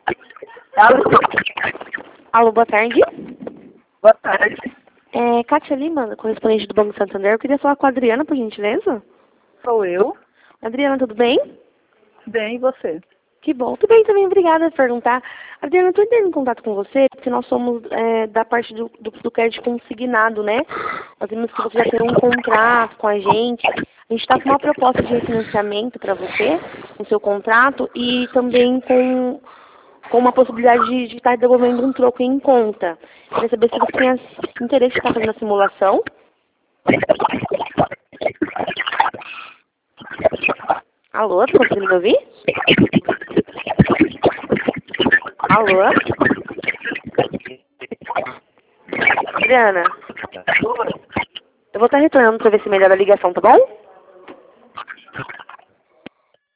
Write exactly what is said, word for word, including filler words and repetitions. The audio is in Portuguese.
Alô? Alô, boa tarde. Boa tarde. É, Kátia Lima, correspondente do Banco Santander. Eu queria falar com a Adriana, por gentileza. Sou eu. Adriana, tudo bem? Bem, e você? Que bom. Tudo bem também, obrigada por perguntar. Adriana, eu estou entrando em contato com você porque nós somos é, da parte do, do, do crédito consignado, né? Nós vimos que você já tem um contrato com a gente. A gente está com uma proposta de refinanciamento para você, no seu contrato, e também com, com uma possibilidade de, de estar devolvendo um troco em conta. Queria saber se você tem interesse em estar fazendo a simulação. Alô, tá conseguindo me ouvir? Alô? Adriana? Eu vou estar retornando para ver se melhora a ligação, tá bom?